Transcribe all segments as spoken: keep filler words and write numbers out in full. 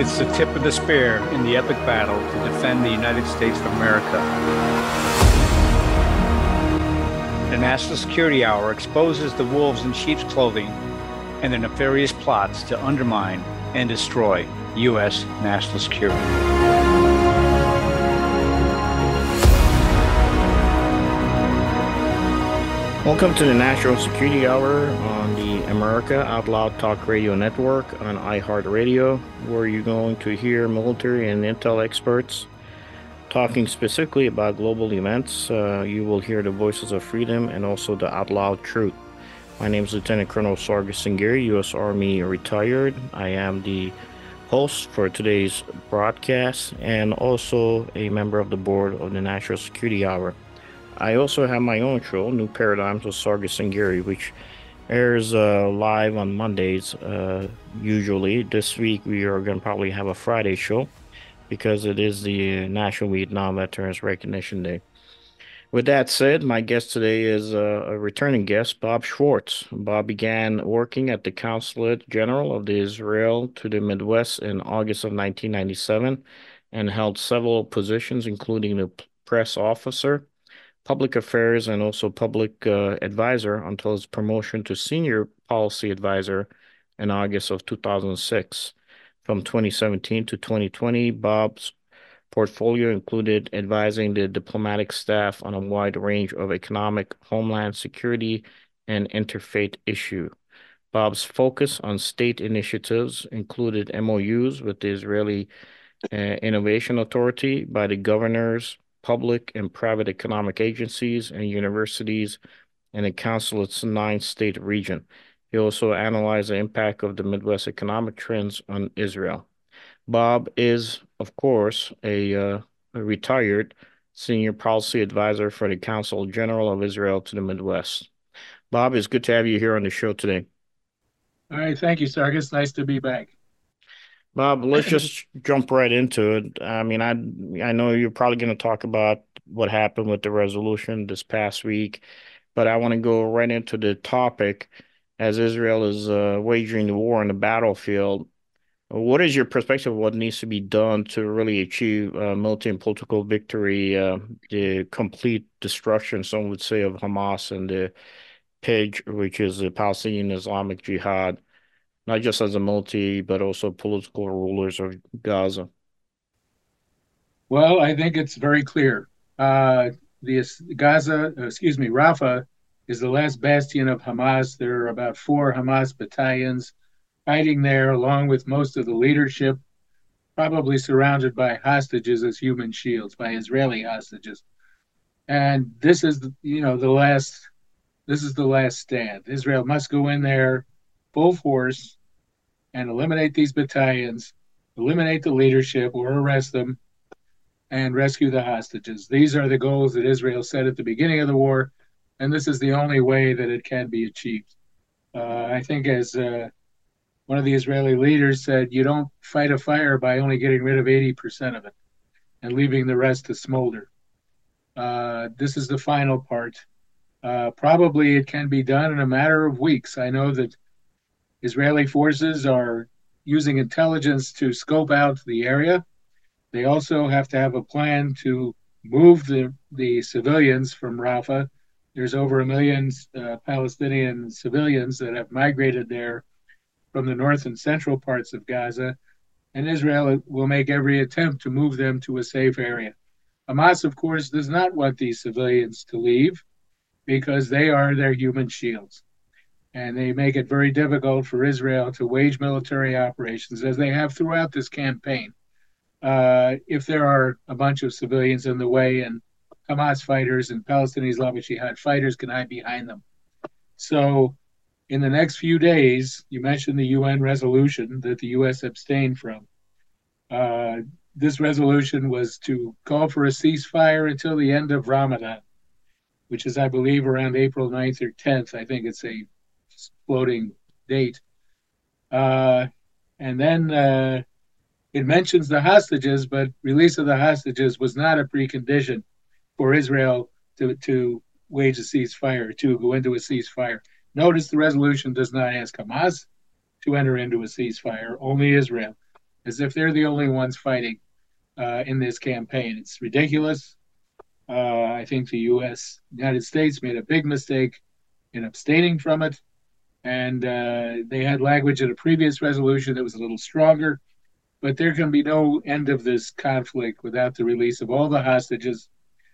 It's the tip of the spear in the epic battle to defend the United States of America. The National Security Hour exposes the wolves in sheep's clothing and their nefarious plots to undermine and destroy U S national security. Welcome to the National Security Hour on the America Out Loud Talk Radio Network on iHeartRadio, where you're going to hear military and intel experts talking specifically about global events. Uh, you will hear the voices of freedom and also the out loud truth. My name is Lieutenant Colonel Sargis Singiri, U S Army retired. I am the host for today's broadcast and also a member of the board of the National Security Hour. I also have my own show, New Paradigms with Sargis Singiri, which airs uh, live on Mondays uh, usually. This week we are going to probably have a Friday show because it is the National Vietnam Veterans Recognition Day. With that said, my guest today is uh, a returning guest, Bob Schwartz. Bob began working at the Consulate General of the Israel to the Midwest in August of nineteen ninety-seven and held several positions, including the press officer, public affairs, and also public uh, advisor until his promotion to senior policy advisor in August of two thousand six. From twenty seventeen to twenty twenty, Bob's portfolio included advising the diplomatic staff on a wide range of economic, homeland security, and interfaith issue. Bob's focus on state initiatives included M O Us with the Israeli uh, Innovation Authority by the governors, public and private economic agencies, and universities in the consulate's nine-state region. He also analyzed the impact of the Midwest economic trends on Israel. Bob is, of course, a, uh, a retired senior policy advisor for the Consul General of Israel to the Midwest. Bob, it's good to have you here on the show today. All right, thank you, Sargis. Nice to be back. Bob, let's just jump right into it. I mean, I I know you're probably going to talk about what happened with the resolution this past week, but I want to go right into the topic as Israel is uh, waging the war on the battlefield. What is your perspective of what needs to be done to really achieve uh, military and political victory, uh, the complete destruction, some would say, of Hamas and the P I J, which is the Palestinian Islamic Jihad, not just as a military, but also political rulers of Gaza? Well, I think it's very clear. Uh, the Gaza, excuse me, Rafah is the last bastion of Hamas. There are about four Hamas battalions fighting there, along with most of the leadership, probably surrounded by hostages as human shields, by Israeli hostages. And this is, you know, the last. This is the last stand. Israel must go in there full force and eliminate these battalions, eliminate the leadership or arrest them, and rescue the hostages. These are the goals that Israel set at the beginning of the war, and this is the only way that it can be achieved. Uh, I think as uh, one of the Israeli leaders said, you don't fight a fire by only getting rid of eighty percent of it and leaving the rest to smolder. Uh, this is the final part. Uh, probably it can be done in a matter of weeks. I know that Israeli forces are using intelligence to scope out the area. They also have to have a plan to move the, the civilians from Rafah. There's over a million uh, Palestinian civilians that have migrated there from the north and central parts of Gaza, and Israel will make every attempt to move them to a safe area. Hamas, of course, does not want these civilians to leave because they are their human shields. And they make it very difficult for Israel to wage military operations, as they have throughout this campaign, uh, if there are a bunch of civilians in the way and Hamas fighters and Palestinian Islamic Jihad fighters can hide behind them. So in the next few days, you mentioned the U N resolution that the U S abstained from. Uh, this resolution was to call for a ceasefire until the end of Ramadan, which is, I believe, around April ninth or tenth. I think it's a floating date. Uh, and then uh, it mentions the hostages, but release of the hostages was not a precondition for Israel to, to wage a ceasefire, to go into a ceasefire. Notice the resolution does not ask Hamas to enter into a ceasefire, only Israel. as if they're the only ones fighting uh, in this campaign. It's ridiculous. Uh, I think the U S, United States, made a big mistake in abstaining from it. And uh, they had language in a previous resolution that was a little stronger. But there can be no end of this conflict without the release of all the hostages,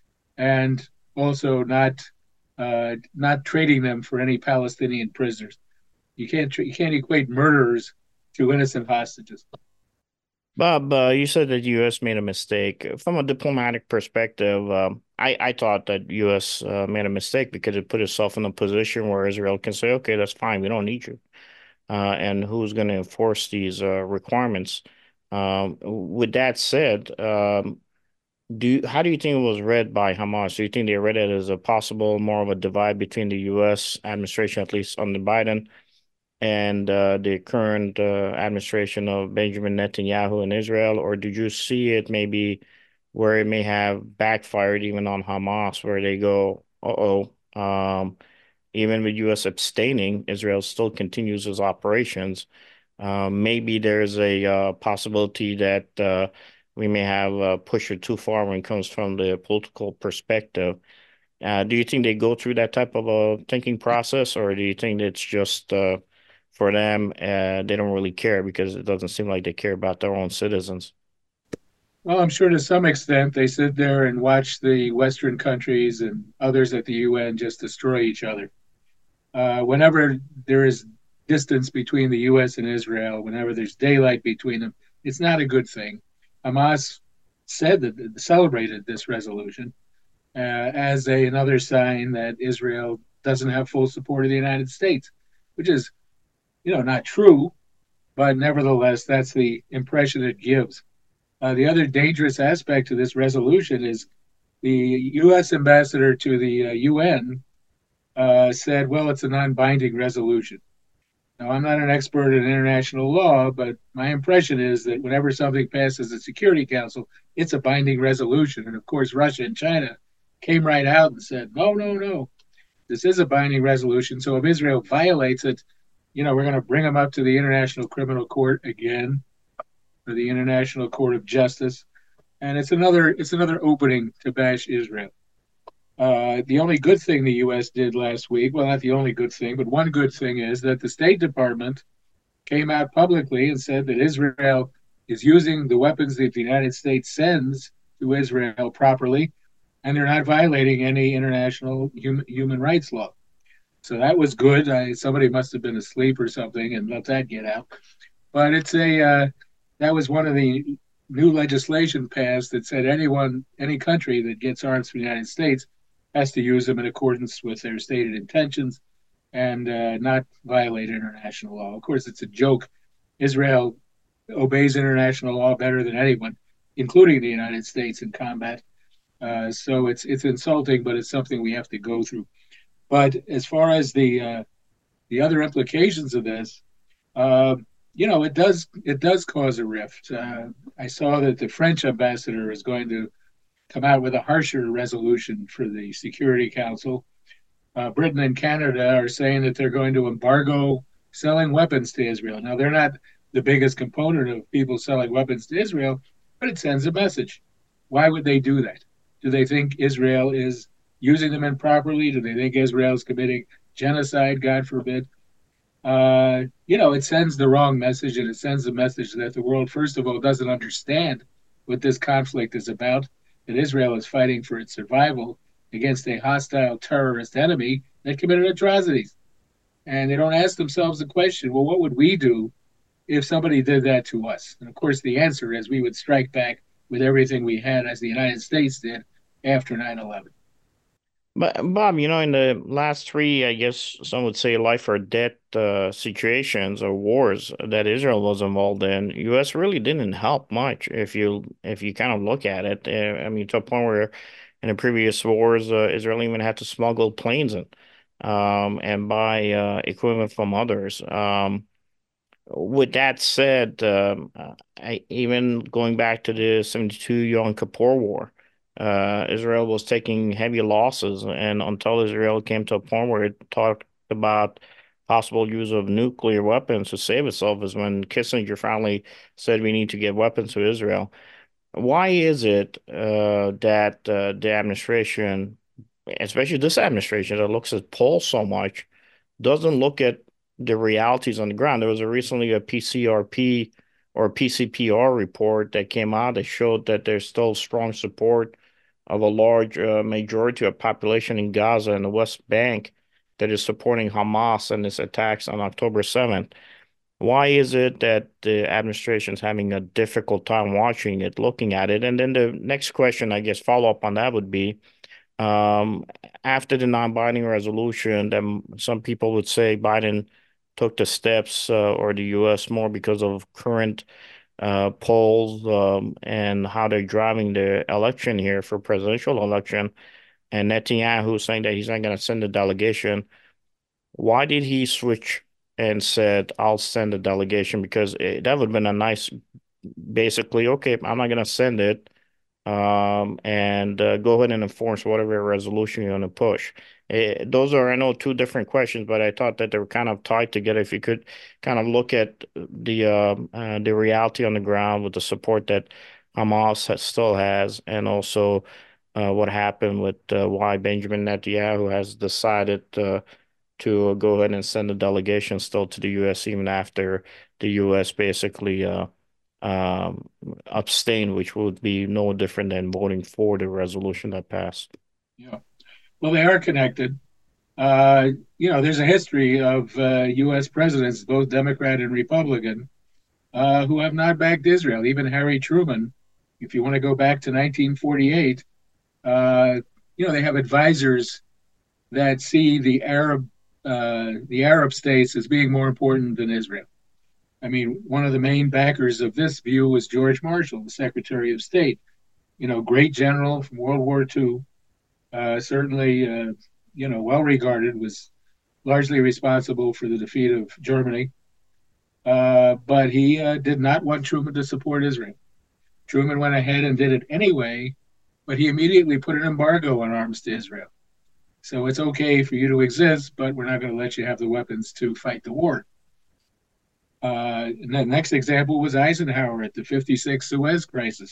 and also not uh, not trading them for any Palestinian prisoners. You can't you can't equate murderers to innocent hostages. Bob, uh, you said that U S made a mistake. From a diplomatic perspective, um, I, I thought that U S uh, made a mistake because it put itself in a position where Israel can say, okay, that's fine, we don't need you. Uh, and who's going to enforce these uh, requirements? Um, with that said, um, do you, how do you think it was read by Hamas? Do you think they read it as a possible more of a divide between the U S administration, at least under Biden, and uh, the current uh, administration of Benjamin Netanyahu in Israel, or did you see it maybe where it may have backfired even on Hamas, where they go, uh-oh, um, even with U S abstaining, Israel still continues its operations. Um, maybe there's a uh, possibility that uh, we may have uh, pushed it too far when it comes from the political perspective. Uh, do you think they go through that type of a thinking process, or do you think it's just uh, for them, uh, they don't really care because it doesn't seem like they care about their own citizens? Well, I'm sure to some extent they sit there and watch the Western countries and others at the U N just destroy each other. Uh, whenever there is distance between the U S and Israel, whenever there's daylight between them, it's not a good thing. Hamas said that celebrated this resolution uh, as a, another sign that Israel doesn't have full support of the United States, which is, you know, not true, but nevertheless, that's the impression it gives. Uh, the other dangerous aspect of this resolution is the U S ambassador to the uh, U N uh, said, well, it's a non binding resolution. Now, I'm not an expert in international law, but my impression is that whenever something passes the Security Council, it's a binding resolution. And of course, Russia and China came right out and said, no, no, no, this is a binding resolution. So if Israel violates it, you know, we're going to bring them up to the International Criminal Court again, or the International Court of Justice. And it's another it's another opening to bash Israel. Uh, the only good thing the U S did last week, well, not the only good thing, but one good thing is that the State Department came out publicly and said that Israel is using the weapons that the United States sends to Israel properly, and they're not violating any international hum- human rights law. So that was good. I, somebody must have been asleep or something and let that get out. But it's a uh, that was one of the new legislation passed that said anyone, any country that gets arms from the United States has to use them in accordance with their stated intentions and uh, not violate international law. Of course, it's a joke. Israel obeys international law better than anyone, including the United States in combat. Uh, so it's it's insulting, but it's something we have to go through. But as far as the uh, the other implications of this, uh, you know, it does it does cause a rift. Uh, I saw that the French ambassador is going to come out with a harsher resolution for the Security Council. Uh, Britain and Canada are saying that they're going to embargo selling weapons to Israel. Now, they're not the biggest component of people selling weapons to Israel, but it sends a message. Why would they do that? Do they think Israel is using them improperly? Do they think Israel is committing genocide, God forbid? Uh, you know, it sends the wrong message, and it sends the message that the world, first of all, doesn't understand what this conflict is about, that Israel is fighting for its survival against a hostile terrorist enemy that committed atrocities. And they don't ask themselves the question, well, what would we do if somebody did that to us? And of course, the answer is we would strike back with everything we had, as the United States did after nine eleven. But Bob, you know, in the last three, I guess some would say life or death uh, situations or wars that Israel was involved in, U S really didn't help much if you if you kind of look at it. Uh, I mean, to a point where in the previous wars, uh, Israel even had to smuggle planes in um, and buy uh, equipment from others. Um, with that said, um, uh, I, even going back to the seventy-two Yom Kippur War, uh, Israel was taking heavy losses, and until Israel came to a point where it talked about possible use of nuclear weapons to save itself is when Kissinger finally said we need to give weapons to Israel. Why is it uh, that uh, the administration, especially this administration that looks at polls so much, doesn't look at the realities on the ground? There was a recently a P C R P or P C P R report that came out that showed that there's still strong support of a large uh, majority of population in Gaza and the West Bank that is supporting Hamas and its attacks on October seventh. Why is it that the administration is having a difficult time watching it, looking at it? And then the next question, I guess, follow up on that would be, um, after the non-binding resolution, then some people would say Biden took the steps, uh, or the U S more because of current uh, polls, um, and how they're driving the election here for presidential election. And Netanyahu saying that he's not going to send a delegation. Why did he switch and said, I'll send a delegation? Because it, that would have been a nice, basically, okay, I'm not going to send it, um, and uh, go ahead and enforce whatever resolution you want to push. Eh, those are, I know, two different questions, but I thought that they were kind of tied together. If you could kind of look at the uh, uh, the reality on the ground with the support that Hamas has, still has, and also uh, what happened with uh, why Benjamin Netanyahu has decided uh, to go ahead and send a delegation still to the U S even after the U S basically uh, um, abstained, which would be no different than voting for the resolution that passed. Yeah. Well, they are connected. Uh, you know, there's a history of uh, U S presidents, both Democrat and Republican, uh, who have not backed Israel. Even Harry Truman, if you want to go back to nineteen forty-eight, uh, you know, they have advisors that see the Arab uh, the Arab states as being more important than Israel. I mean, one of the main backers of this view was George Marshall, the Secretary of State. You know, great general from World War Two, uh, certainly, uh, you know, well regarded, was largely responsible for the defeat of Germany. Uh, but he uh, did not want Truman to support Israel. Truman went ahead and did it anyway, but he immediately put an embargo on arms to Israel. So it's okay for you to exist, but we're not going to let you have the weapons to fight the war. Uh, and the next example was Eisenhower at the fifty-six Suez Crisis.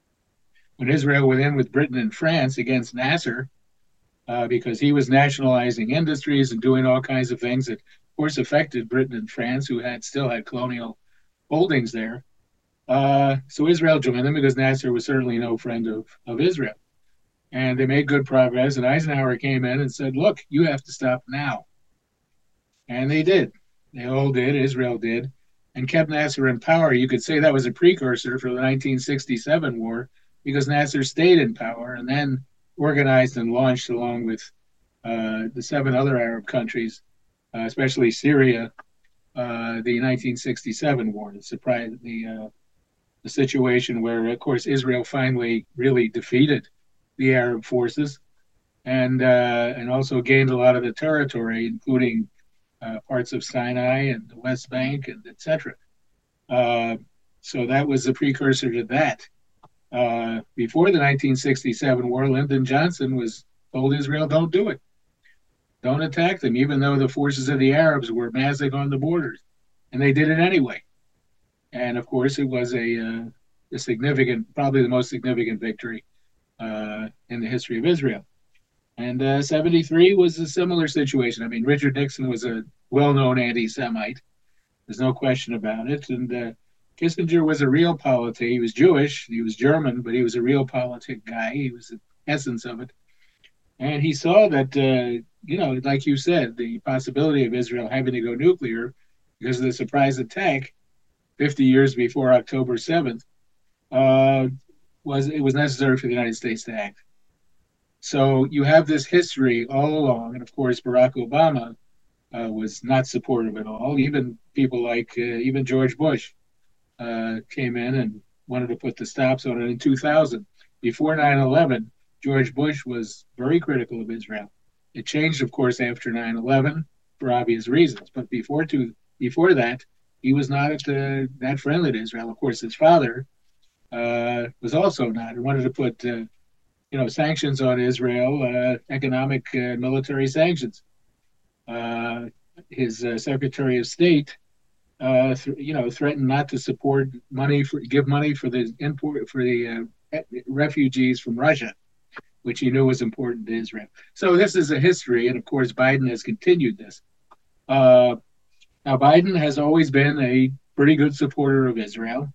When Israel went in with Britain and France against Nasser, uh, because he was nationalizing industries and doing all kinds of things that, of course, affected Britain and France, who had still had colonial holdings there. Uh, so Israel joined them because Nasser was certainly no friend of, of Israel. And they made good progress. And Eisenhower came in and said, look, you have to stop now. And they did. They all did. Israel did. And kept Nasser in power. You could say that was a precursor for the nineteen sixty-seven war, because Nasser stayed in power and then organized and launched, along with uh, the seven other Arab countries, uh, especially Syria, uh, the nineteen sixty-seven war, the surprise, the, uh, the situation where, of course, Israel finally really defeated the Arab forces, and uh, and also gained a lot of the territory, including uh, parts of Sinai and the West Bank, and et cetera. Uh, so that was the precursor to that. Uh, before the nineteen sixty-seven war, Lyndon Johnson was told Israel, don't do it. Don't attack them, even though the forces of the Arabs were massing on the borders. And they did it anyway. And of course, it was a, uh, a significant, probably the most significant victory Uh, in the history of Israel. And uh, seventy-three was a similar situation. I mean, Richard Nixon was a well-known anti-Semite. There's no question about it. And uh, Kissinger was a realpolitik. He was Jewish, he was German, but he was a realpolitik guy. He was the essence of it. And he saw that, uh, you know, like you said, the possibility of Israel having to go nuclear because of the surprise attack fifty years before October seventh, uh, was it was necessary for the United States to act. So you have this history all along, and of course Barack Obama uh, was not supportive at all. Even people like uh, even George Bush uh, came in and wanted to put the stops on it in two thousand. Before nine eleven, George Bush was very critical of Israel. It changed, of course, after nine eleven for obvious reasons, but before to before that, he was not at the, that friendly to Israel. Of course, his father Uh, was also not. He wanted to put, uh, you know, sanctions on Israel, uh, economic, uh, military sanctions. Uh, his uh, Secretary of State, uh, th- you know, threatened not to support money for give money for the import for the uh, refugees from Russia, which he knew was important to Israel. So this is a history, and of course, Biden has continued this. Uh, now, Biden has always been a pretty good supporter of Israel,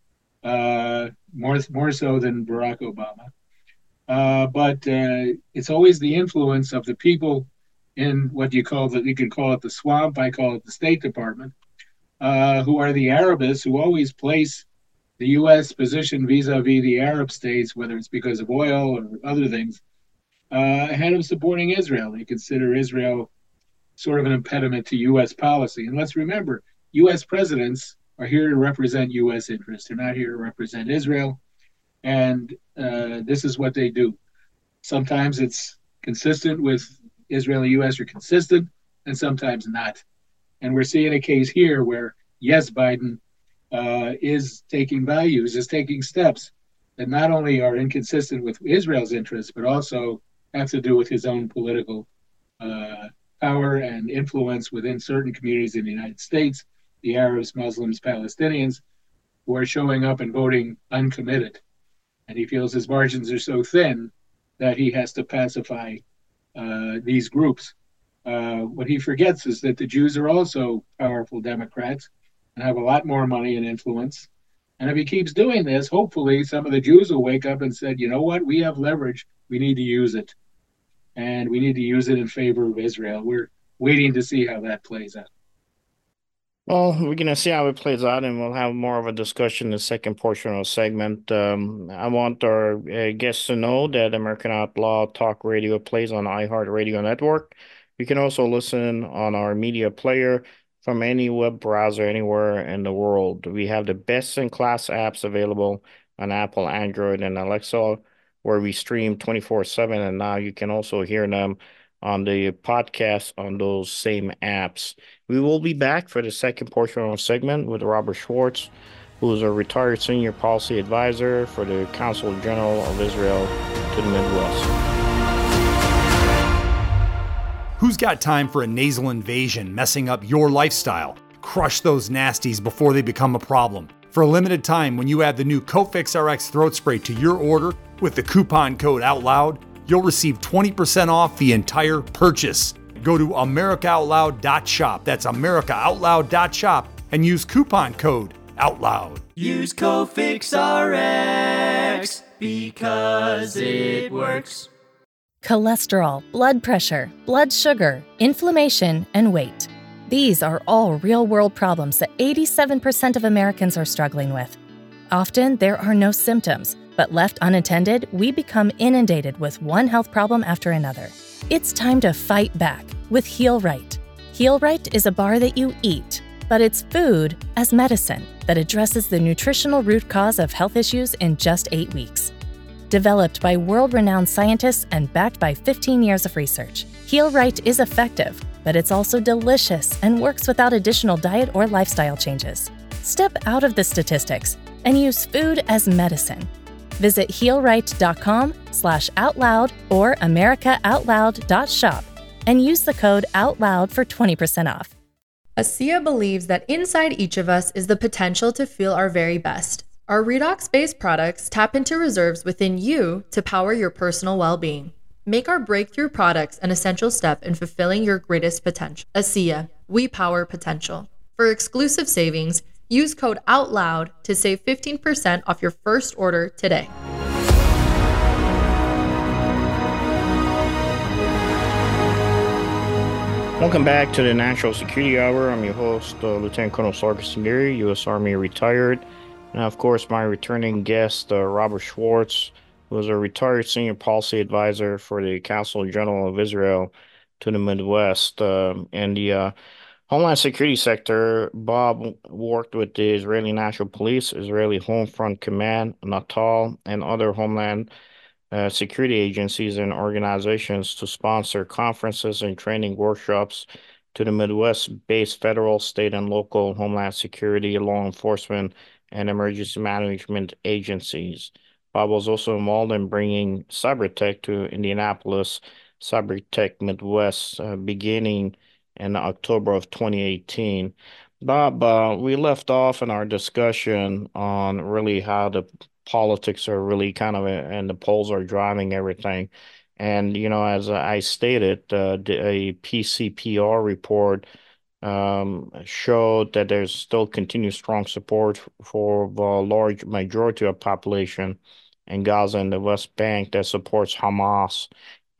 uh, more more so than Barack Obama. Uh, but uh, it's always the influence of the people in what you call the you can call it the swamp. I call it the State Department, uh, who are the Arabists who always place the U S position vis-a-vis the Arab states, whether it's because of oil or other things, uh, ahead of supporting Israel. They consider Israel sort of an impediment to U S policy. And let's remember, U S presidents are here to represent U S interests. They're not here to represent Israel. And uh, this is what they do. Sometimes it's consistent with Israel and U S are consistent, and sometimes not. And we're seeing a case here where, yes, Biden uh, is taking values, is taking steps that not only are inconsistent with Israel's interests, but also have to do with his own political uh, power and influence within certain communities in the United States, the Arabs, Muslims, Palestinians, who are showing up and voting uncommitted. And he feels his margins are so thin that he has to pacify uh, these groups. Uh, what he forgets is that the Jews are also powerful Democrats and have a lot more money and influence. And if he keeps doing this, hopefully some of the Jews will wake up and say, you know what, we have leverage, we need to use it. And we need to use it in favor of Israel. We're waiting to see how that plays out. Well, we're going to see how it plays out, and we'll have more of a discussion in the second portion of the segment. Um, I want our uh, guests to know that American Outlaw Talk Radio plays on iHeartRadio Network. You can also listen on our media player from any web browser anywhere in the world. We have the best-in-class apps available on Apple, Android, and Alexa, where we stream twenty-four seven, and now you can also hear them on the podcast on those same apps. We will be back for the second portion of the segment with Robert Schwartz, who is a retired senior policy advisor for the Consul General of Israel to the Midwest. Who's got time for a nasal invasion messing up your lifestyle? Crush those nasties before they become a problem. For a limited time, when you add the new Cofix R X throat spray to your order with the coupon code OUTLOUD, you'll receive twenty percent off the entire purchase. Go to America Out Loud dot shop. That's America Out Loud dot shop and use coupon code OUTLOUD. Use Cofix R X because it works. Cholesterol, blood pressure, blood sugar, inflammation, and weight. These are all real-world problems that eighty-seven percent of Americans are struggling with. Often, there are no symptoms, but left unattended, we become inundated with one health problem after another. It's time to fight back with Heal Right. Heal Right is a bar that you eat, but it's food as medicine that addresses the nutritional root cause of health issues in just eight weeks. Developed by world-renowned scientists and backed by fifteen years of research, Heal Right is effective, but it's also delicious and works without additional diet or lifestyle changes. Step out of the statistics and use food as medicine. Visit healright.com slash outloud or americaoutloud.shop and use the code OUTLOUD for twenty percent off. ASEA believes that inside each of us is the potential to feel our very best. Our redox-based products tap into reserves within you to power your personal well-being. Make our breakthrough products an essential step in fulfilling your greatest potential. ASEA, we power potential. For exclusive savings, use code OUTLOUD to save fifteen percent off your first order today. Welcome back to the National Security Hour. I'm your host, uh, Lieutenant Colonel Sarkis Sagiri, U S Army retired. And of course, my returning guest, uh, Robert Schwartz, who is a retired senior policy advisor for the Consul General of Israel to the Midwest. Uh, and the uh, Homeland Security sector, Bob worked with the Israeli National Police, Israeli Home Front Command, Natal, and other Homeland uh, Security agencies and organizations to sponsor conferences and training workshops to the Midwest-based federal, state, and local Homeland Security, law enforcement, and emergency management agencies. Bob was also involved in bringing Cybertech to Indianapolis, Cybertech Midwest, uh, beginning in October of twenty eighteen. Bob, uh, we left off in our discussion on really how the politics are really kind of, and the polls are driving everything. And, you know, as I stated, uh, a P C P R report um, showed that there's still continued strong support for the large majority of population in Gaza and the West Bank that supports Hamas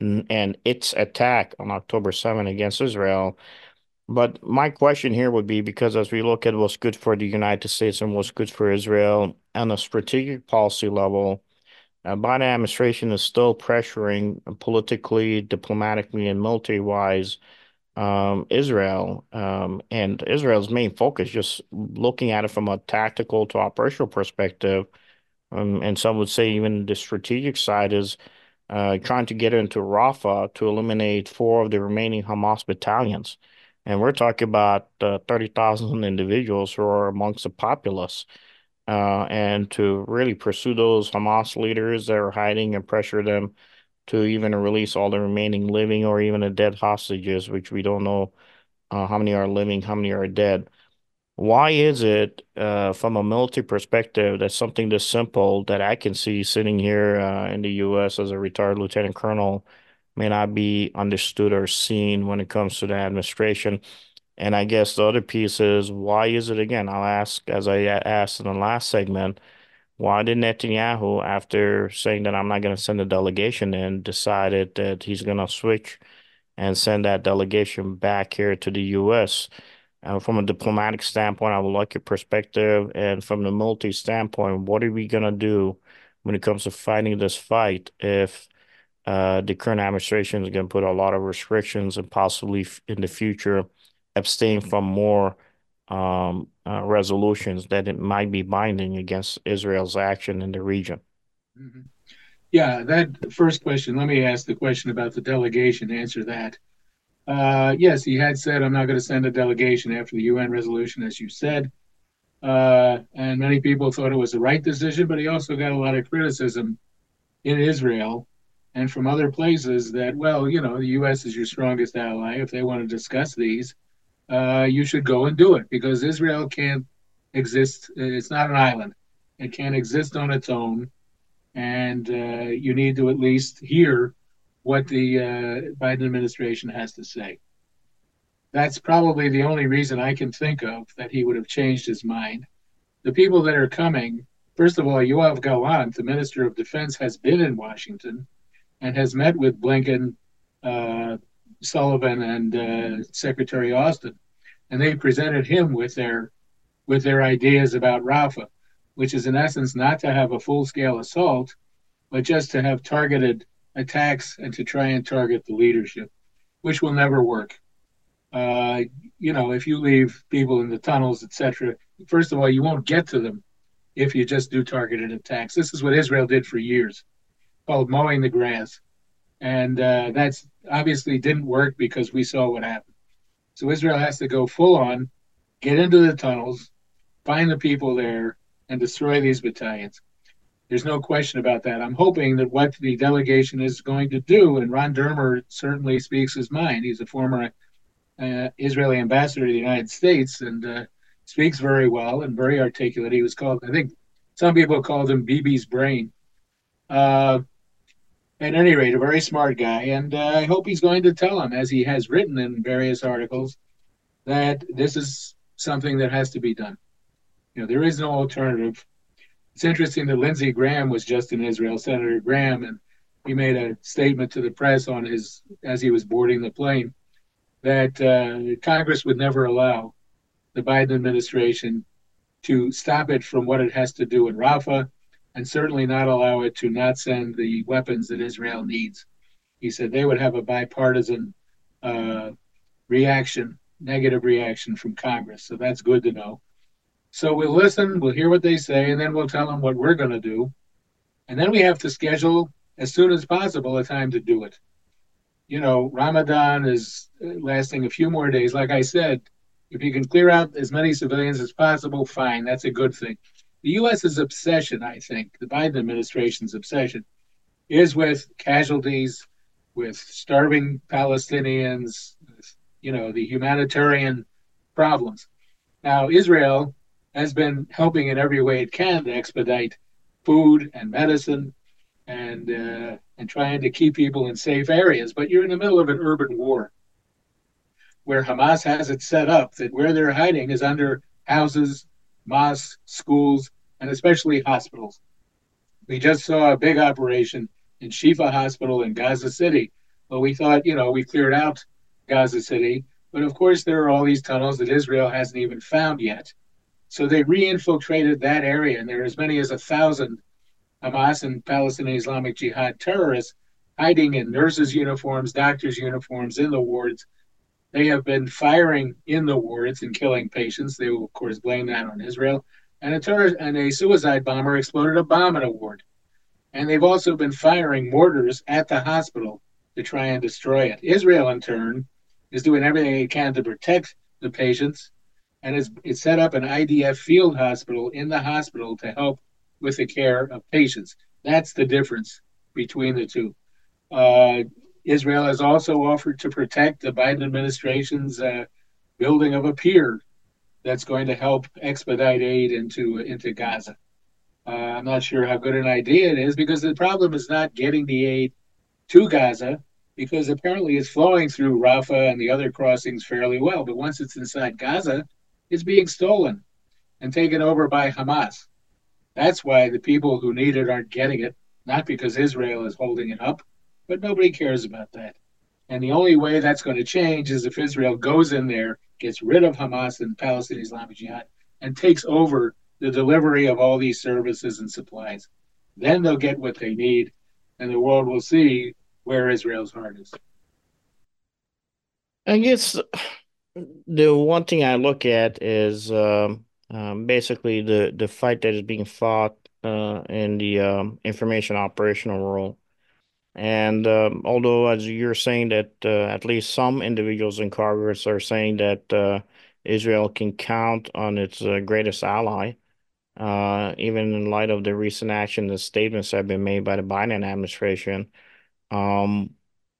and its attack on October seventh against Israel. But my question here would be, because as we look at what's good for the United States and what's good for Israel on a strategic policy level, uh, Biden administration is still pressuring politically, diplomatically, and military-wise um, Israel, um, and Israel's main focus, just looking at it from a tactical to operational perspective, um, and some would say even the strategic side is uh, trying to get into Rafah to eliminate four of the remaining Hamas battalions. And we're talking about uh, thirty thousand individuals who are amongst the populace, uh, and to really pursue those Hamas leaders that are hiding and pressure them to even release all the remaining living or even the dead hostages, which we don't know uh, how many are living, how many are dead. Why is it, uh, from a military perspective, that something this simple that I can see sitting here uh, in the U S as a retired lieutenant colonel may not be understood or seen when it comes to the administration? And I guess the other piece is, why is it, again, I'll ask, as I asked in the last segment, why did Netanyahu, after saying that I'm not going to send a delegation in, decided that he's going to switch and send that delegation back here to the U S? Uh, from a diplomatic standpoint, I would like your perspective. And from the military standpoint, what are we going to do when it comes to fighting this fight if uh, the current administration is going to put a lot of restrictions and possibly in the future abstain from more um, uh, resolutions that it might be binding against Israel's action in the region? Mm-hmm. Yeah, that first question, let me ask the question about the delegation, answer that. Uh, yes, he had said, I'm not going to send a delegation after the U N resolution, as you said. Uh, and many people thought it was the right decision, but he also got a lot of criticism in Israel and from other places that, well, you know, the U S is your strongest ally. If they want to discuss these, uh, you should go and do it, because Israel can't exist. It's not an island. It can't exist on its own. And uh, you need to at least hear what the uh, Biden administration has to say. That's probably the only reason I can think of that he would have changed his mind. The people that are coming, first of all, Yoav Gallant, the Minister of Defense, has been in Washington and has met with Blinken, uh, Sullivan, and uh, Secretary Austin, and they presented him with their with their ideas about Rafah, which is in essence not to have a full-scale assault, but just to have targeted attacks and to try and target the leadership, which will never work. Uh, you know, if you leave people in the tunnels, et cetera, first of all, you won't get to them if you just do targeted attacks. This is what Israel did for years, called mowing the grass. And uh, that's obviously didn't work because we saw what happened. So Israel has to go full on, get into the tunnels, find the people there, and destroy these battalions. There's no question about that. I'm hoping that what the delegation is going to do, and Ron Dermer certainly speaks his mind. He's a former uh, Israeli ambassador to the United States and uh, speaks very well and very articulate. He was called, I think some people called him Bibi's brain. Uh, at any rate, a very smart guy. And uh, I hope he's going to tell him, as he has written in various articles, that this is something that has to be done. You know, there is no alternative. It's interesting that Lindsey Graham was just in Israel, Senator Graham, and he made a statement to the press on his, as he was boarding the plane, that uh, Congress would never allow the Biden administration to stop it from what it has to do in Rafah, and certainly not allow it to not send the weapons that Israel needs. He said they would have a bipartisan uh, reaction, negative reaction from Congress. So that's good to know. So we'll listen, we'll hear what they say, and then we'll tell them what we're going to do. And then we have to schedule, as soon as possible, a time to do it. You know, Ramadan is lasting a few more days. Like I said, if you can clear out as many civilians as possible, fine, that's a good thing. The U S's obsession, I think, the Biden administration's obsession, is with casualties, with starving Palestinians, with you know, the humanitarian problems. Now, Israel has been helping in every way it can to expedite food and medicine and uh, and trying to keep people in safe areas. But you're in the middle of an urban war where Hamas has it set up that where they're hiding is under houses, mosques, schools, and especially hospitals. We just saw a big operation in Shifa Hospital in Gaza City. Well, we thought, you know, we cleared out Gaza City, but of course there are all these tunnels that Israel hasn't even found yet. So they re-infiltrated that area, and there are as many as a thousand Hamas and Palestinian Islamic Jihad terrorists hiding in nurses' uniforms, doctors' uniforms in the wards. They have been firing in the wards and killing patients. They will, of course, blame that on Israel. And a terrorist and a suicide bomber exploded a bomb in a ward. And they've also been firing mortars at the hospital to try and destroy it. Israel, in turn, is doing everything it can to protect the patients, and it's, it's set up an I D F field hospital in the hospital to help with the care of patients. That's the difference between the two. Uh, Israel has also offered to protect the Biden administration's uh, building of a pier that's going to help expedite aid into, into Gaza. Uh, I'm not sure how good an idea it is, because the problem is not getting the aid to Gaza, because apparently it's flowing through Rafah and the other crossings fairly well. But once it's inside Gaza, it's being stolen and taken over by Hamas. That's why the people who need it aren't getting it, not because Israel is holding it up, but nobody cares about that. And the only way that's going to change is if Israel goes in there, gets rid of Hamas and Palestinian Islamic Jihad, and takes over the delivery of all these services and supplies. Then they'll get what they need, and the world will see where Israel's heart is. I guess the one thing I look at is um, um, basically the, the fight that is being fought uh, in the um, information operational role. And um, although, as you're saying that uh, at least some individuals in Congress are saying that uh, Israel can count on its uh, greatest ally, uh, even in light of the recent action, the statements that have been made by the Biden administration. Um,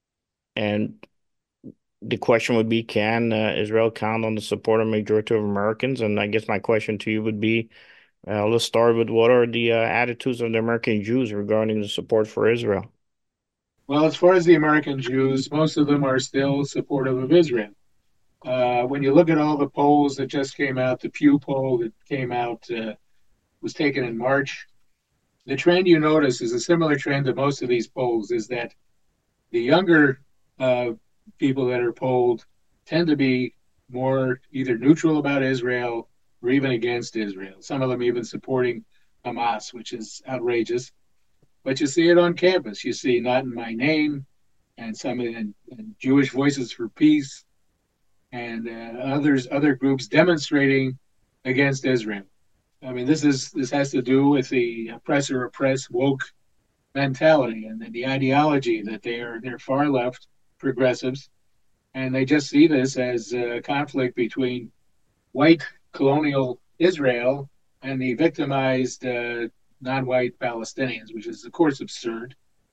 and the question would be, can uh, Israel count on the support of majority of Americans? And I guess my question to you would be, uh, let's start with what are the uh, attitudes of the American Jews regarding the support for Israel? Well, as far as the American Jews, most of them are still supportive of Israel. Uh, when you look at all the polls that just came out, the Pew poll that came out uh, was taken in March, the trend you notice is a similar trend to most of these polls, is that the younger uh, people that are polled tend to be more either neutral about Israel or even against Israel. Some of them even supporting Hamas, which is outrageous. But you see it on campus. You see Not in My Name, and some and, and Jewish Voices for Peace, and uh, others, other groups demonstrating against Israel. I mean, this is this has to do with the oppressor oppress woke mentality and the, the ideology that they are they're far left progressives, and they just see this as a conflict between white colonial Israel and the victimized uh, non-white Palestinians, which is, of course, absurd.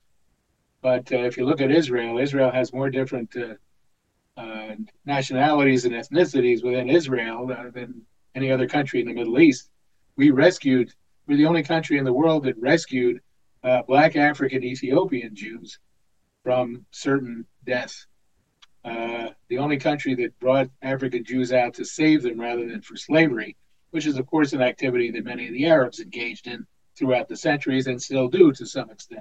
But uh, if you look at Israel, Israel has more different uh, uh, nationalities and ethnicities within Israel uh, than any other country in the Middle East. We rescued, we're the only country in the world that rescued uh, Black African Ethiopian Jews from certain death. Uh, the only country that brought African Jews out to save them rather than for slavery, which is, of course, an activity that many of the Arabs engaged in throughout the centuries and still do to some extent.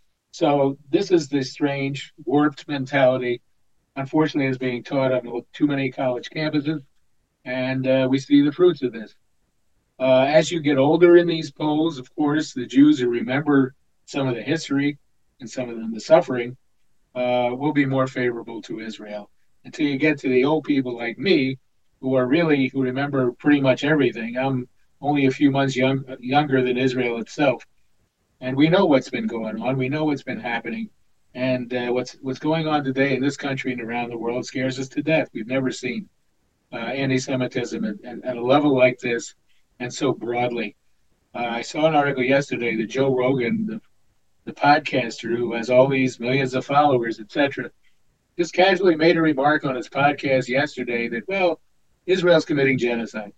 So this is the strange, warped mentality, unfortunately, is being taught on too many college campuses, and uh, we see the fruits of this. Uh, as you get older in these polls, of course, the Jews who remember some of the history and some of them the suffering uh, will be more favorable to Israel. Until you get to the old people like me, who are really, who remember pretty much everything. I'm only a few months young, younger than Israel itself. And we know what's been going on. We know what's been happening. And uh, what's what's going on today in this country and around the world scares us to death. We've never seen uh, anti-Semitism at, at, at a level like this and so broadly. Uh, I saw an article yesterday that Joe Rogan, the, the podcaster who has all these millions of followers, et cetera, just casually made a remark on his podcast yesterday that, well, Israel's committing genocide.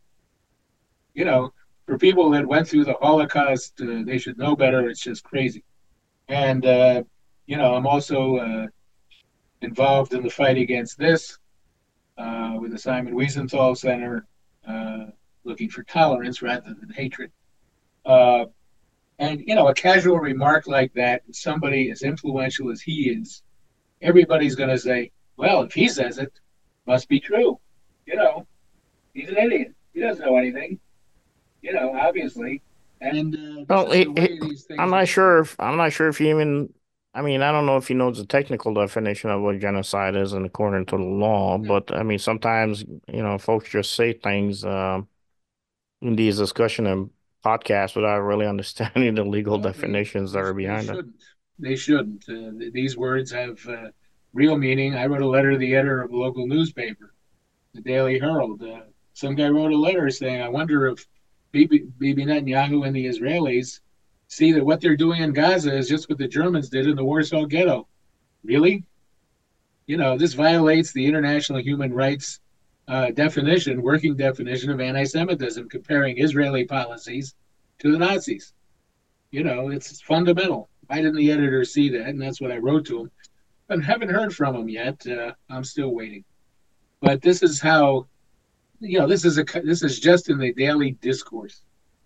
You know, for people that went through the Holocaust, uh, they should know better. It's just crazy. And, uh, you know, I'm also uh, involved in the fight against this uh, with the Simon Wiesenthal Center, uh, looking for tolerance rather than hatred. Uh, and, you know, a casual remark like that, somebody as influential as he is, everybody's going to say, well, if he says it, must be true. You know, he's an idiot. He doesn't know anything, you know, obviously. And uh, Well, this is he, the way he, these things I'm are. not sure if I'm not sure if he even. I mean, I don't know if he knows the technical definition of what genocide is, and according to the law. Yeah. But I mean, sometimes you know, folks just say things um, in these discussion and podcasts without really understanding the legal Well, they, definitions that they, are they behind it. shouldn't. They shouldn't. Uh, th- these words have uh, real meaning. I wrote a letter to the editor of a local newspaper, the Daily Herald. Uh, some guy wrote a letter saying, I wonder if Bibi, Bibi Netanyahu and the Israelis see that what they're doing in Gaza is just what the Germans did in the Warsaw Ghetto. Really? You know, this violates the international human rights uh, definition, working definition of anti-Semitism, comparing Israeli policies to the Nazis. You know, it's fundamental. Why didn't the editor see that? And that's what I wrote to him. I haven't heard from him yet. Uh, I'm still waiting. But this is how, you know, this is a this is just in the daily discourse.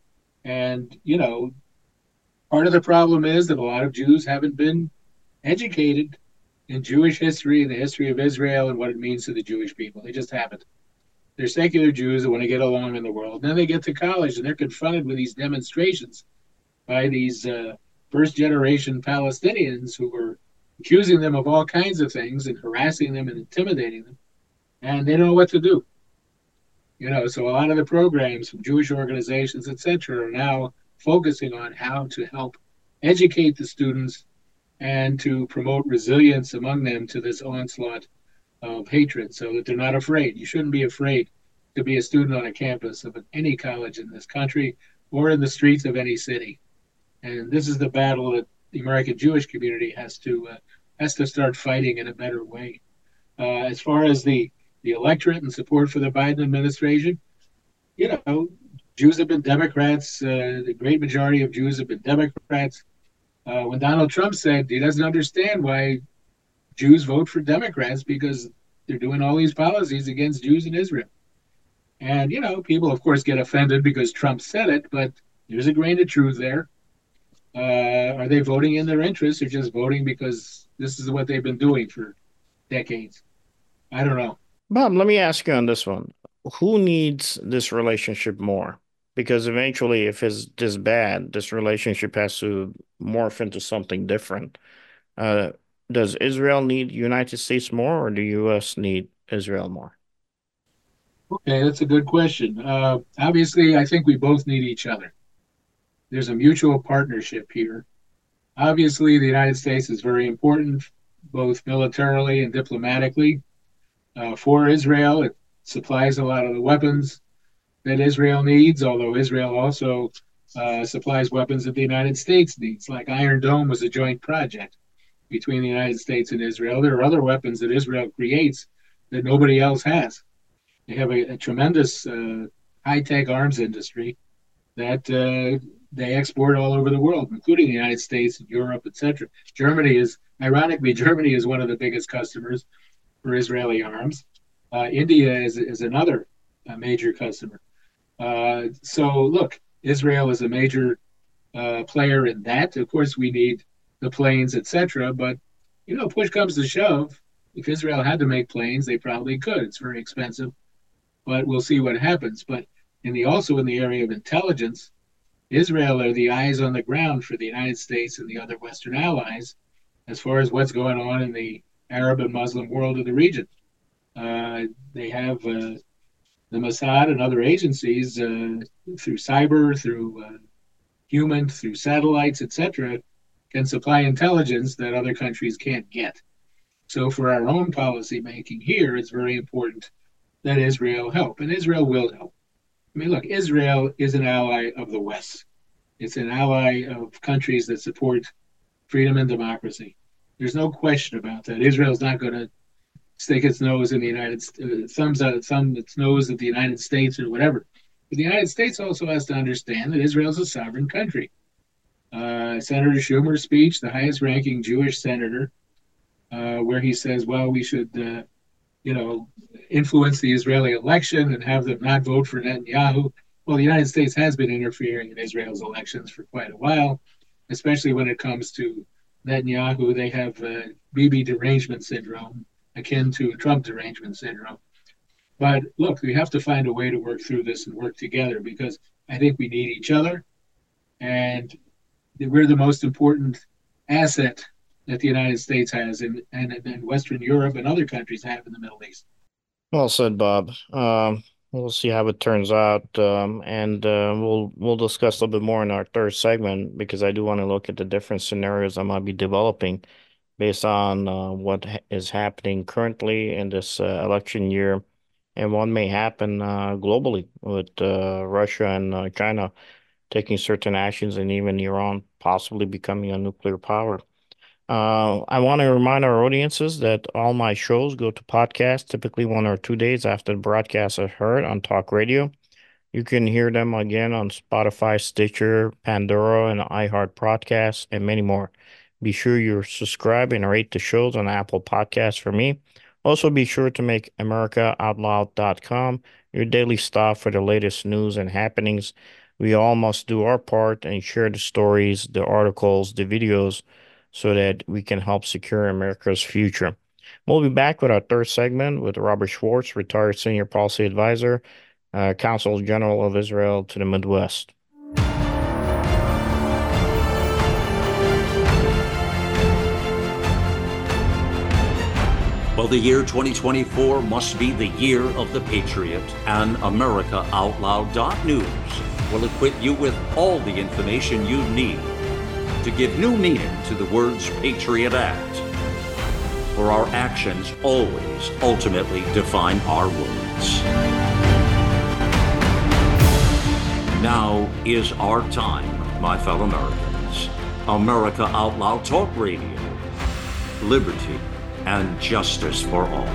And, you know, part of the problem is that a lot of Jews haven't been educated in Jewish history and the history of Israel and what it means to the Jewish people. They just haven't. They're secular Jews that want to get along in the world. And then they get to college and they're confronted with these demonstrations by these uh, first generation Palestinians who were accusing them of all kinds of things and harassing them and intimidating them. And they don't know what to do. You know, so a lot of the programs from Jewish organizations, et cetera, are now focusing on how to help educate the students and to promote resilience among them to this onslaught of hatred so that they're not afraid. You shouldn't be afraid to be a student on a campus of any college in this country or in the streets of any city. And this is the battle that the American Jewish community has to uh, has to start fighting in a better way. Uh, as far as the, the electorate and support for the Biden administration, you know, Jews have been Democrats. Uh, the great majority of Jews have been Democrats. Uh, when Donald Trump said he doesn't understand why Jews vote for Democrats because they're doing all these policies against Jews in Israel. And, you know, people, of course, get offended because Trump said it, but there's a grain of truth there. Uh, are they voting in their interests or just voting because this is what they've been doing for decades? I don't know. Bob, let me ask you on this one. Who needs this relationship more? Because eventually, if it's this bad, this relationship has to morph into something different. Uh, does Israel need the United States more, or do U S need Israel more? Okay, that's a good question. Uh, obviously, I think we both need each other. There's a mutual partnership here. Obviously, the United States is very important, both militarily and diplomatically, uh, for Israel. It supplies a lot of the weapons that Israel needs, although Israel also uh, supplies weapons that the United States needs, like Iron Dome was a joint project between the United States and Israel. There are other weapons that Israel creates that nobody else has. They have a, a tremendous uh, high-tech arms industry that uh, they export all over the world, including the United States, Europe, et cetera. Germany is, ironically, Germany is one of the biggest customers for Israeli arms. Uh, India is, is another uh, major customer. Uh, so, look, Israel is a major uh, player in that. Of course, we need the planes, et cetera. But, you know, push comes to shove. If Israel had to make planes, they probably could. It's very expensive, but we'll see what happens. But in the also in the area of intelligence, Israel are the eyes on the ground for the United States and the other Western allies as far as what's going on in the Arab and Muslim world of the region. Uh, they have uh, the Mossad and other agencies uh, through cyber, through uh, human, through satellites, et cetera, can supply intelligence that other countries can't get. So for our own policy making here, it's very important that Israel help, and Israel will help. I mean, look, Israel is an ally of the West. It's an ally of countries that support freedom and democracy. There's no question about that. Israel's not going to stick its nose in the United uh, thumbs out thumb its nose at the United States or whatever. But the United States also has to understand that Israel is a sovereign country. Uh, Senator Schumer's speech, the highest-ranking Jewish senator, uh, where he says, "Well, we should, uh, you know, influence the Israeli election and have them not vote for Netanyahu." Well, the United States has been interfering in Israel's elections for quite a while, especially when it comes to Netanyahu. They have uh, Bibi derangement syndrome, akin to Trump derangement syndrome. But look, we have to find a way to work through this and work together, because I think we need each other, and we're the most important asset that the United States has, in, and, and Western Europe and other countries have in the Middle East. Well said, Bob. Um, we'll see how it turns out, um, and uh, we'll we'll discuss a little bit more in our third segment, because I do want to look at the different scenarios that might be developing based on uh, what ha- is happening currently in this uh, election year, and what may happen uh, globally with uh, Russia and uh, China taking certain actions, and even Iran possibly becoming a nuclear power. Uh, I want to remind our audiences that all my shows go to podcast typically one or two days after the broadcast are heard on talk radio. You can hear them again on Spotify, Stitcher, Pandora, and iHeart Podcasts, and many more. Be sure you subscribe and rate the shows on Apple Podcasts for me. Also, be sure to make America Out Loud dot com your daily stop for the latest news and happenings. We all must do our part and share the stories, the articles, the videos, so that we can help secure America's future. We'll be back with our third segment with Robert Schwartz, retired senior policy advisor, uh, Consul General of Israel to the Midwest. Well, the year twenty twenty-four must be the year of the Patriot, and America Out Loud dot news will equip you with all the information you need to give new meaning to the words Patriot Act. For our actions always ultimately define our words. Now is our time, my fellow Americans. America Out Loud Talk Radio. Liberty and justice for all.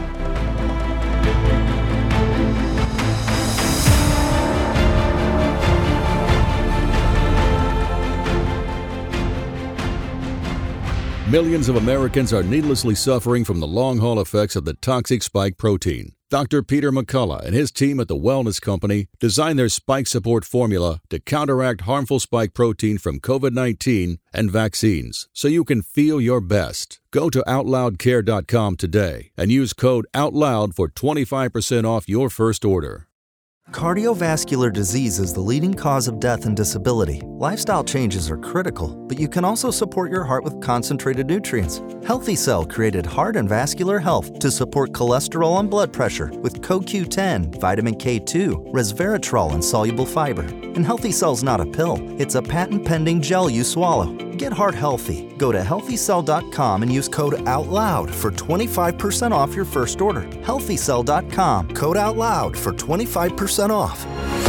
Millions of Americans are needlessly suffering from the long-haul effects of the toxic spike protein. Doctor Peter McCullough and his team at the Wellness Company designed their spike support formula to counteract harmful spike protein from COVID nineteen and vaccines, so you can feel your best. Go to out loud care dot com today and use code OUTLOUD for twenty-five percent off your first order. Cardiovascular disease is the leading cause of death and disability. Lifestyle changes are critical, but you can also support your heart with concentrated nutrients. Healthy Cell created Heart and Vascular Health to support cholesterol and blood pressure with C O Q ten, vitamin K two, resveratrol, and soluble fiber. And Healthy Cell's not a pill, it's a patent-pending gel you swallow. Get heart healthy. Go to healthy cell dot com and use code OUTLOUD for twenty-five percent off your first order. healthy cell dot com, code OUTLOUD for twenty-five percent off.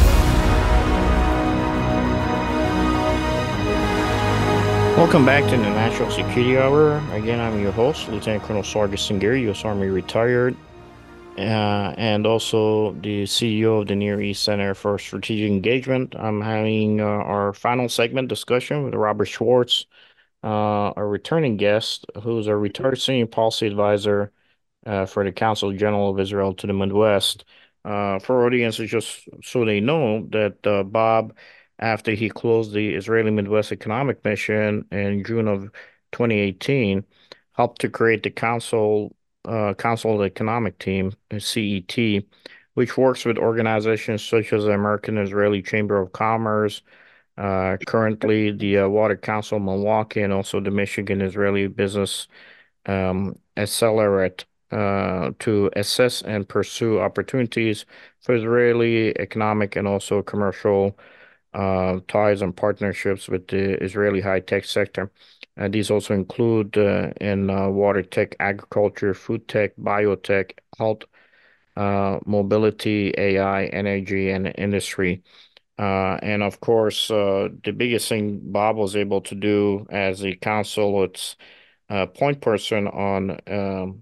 Welcome back to the National Security Hour. Again, I'm your host, Lieutenant Colonel Sargis Singiri, U S Army retired, uh, and also the C E O of the Near East Center for Strategic Engagement. I'm having uh, our final segment discussion with Robert Schwartz, uh, a returning guest who's a retired senior policy advisor uh, for the Consul General of Israel to the Midwest. Uh, for audiences, just so they know that uh, Bob, after he closed the Israeli Midwest Economic Mission in June of twenty eighteen, helped to create the Council uh, Council Economic Team, C E T, which works with organizations such as the American Israeli Chamber of Commerce, uh, currently the uh, Water Council of Milwaukee, and also the Michigan Israeli Business um, Accelerate, uh, to assess and pursue opportunities for Israeli economic and also commercial uh, ties and partnerships with the Israeli high-tech sector. Uh, these also include uh, in uh, water tech, agriculture, food tech, biotech, health, uh, mobility, A I, energy, and industry. Uh, and of course, uh, the biggest thing Bob was able to do as a council, it's a point person on um,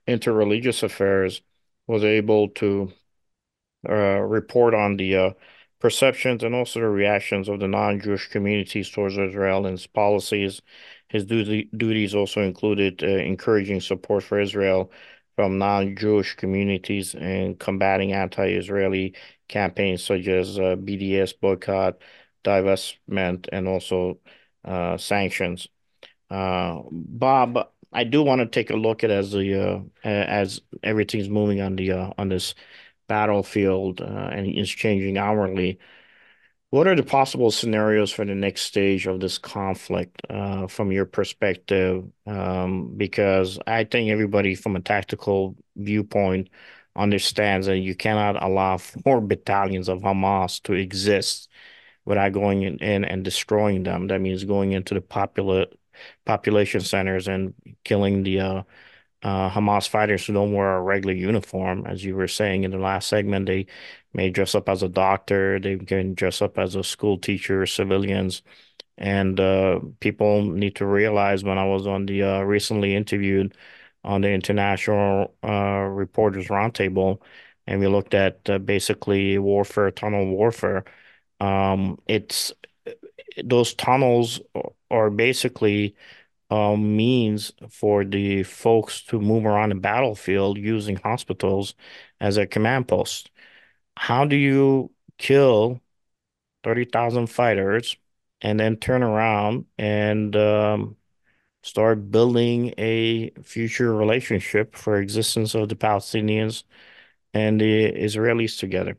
Interreligious Affairs was able to uh, report on the uh, perceptions and also the reactions of the non-Jewish communities towards Israel and its policies. His duty, duties also included uh, encouraging support for Israel from non-Jewish communities and combating anti-Israeli campaigns such as uh, B D S boycott, divestment, and also uh, sanctions. Uh, Bob, I do want to take a look at as the uh, as everything's moving on the uh, on this battlefield uh, and is changing hourly. What are the possible scenarios for the next stage of this conflict uh, from your perspective? Um, because I think everybody from a tactical viewpoint understands that you cannot allow four battalions of Hamas to exist without going in, in and destroying them. That means going into the popula population centers and killing the uh, uh, Hamas fighters who don't wear a regular uniform. As you were saying in the last segment, they may dress up as a doctor, they can dress up as a school teacher, civilians. And uh, people need to realize when I was on the uh, recently interviewed on the International uh, Reporters Roundtable, and we looked at uh, basically warfare, tunnel warfare. Um, it's those tunnels are basically um, means for the folks to move around the battlefield using hospitals as a command post. How do you kill thirty thousand fighters and then turn around and um, start building a future relationship for existence of the Palestinians and the Israelis together?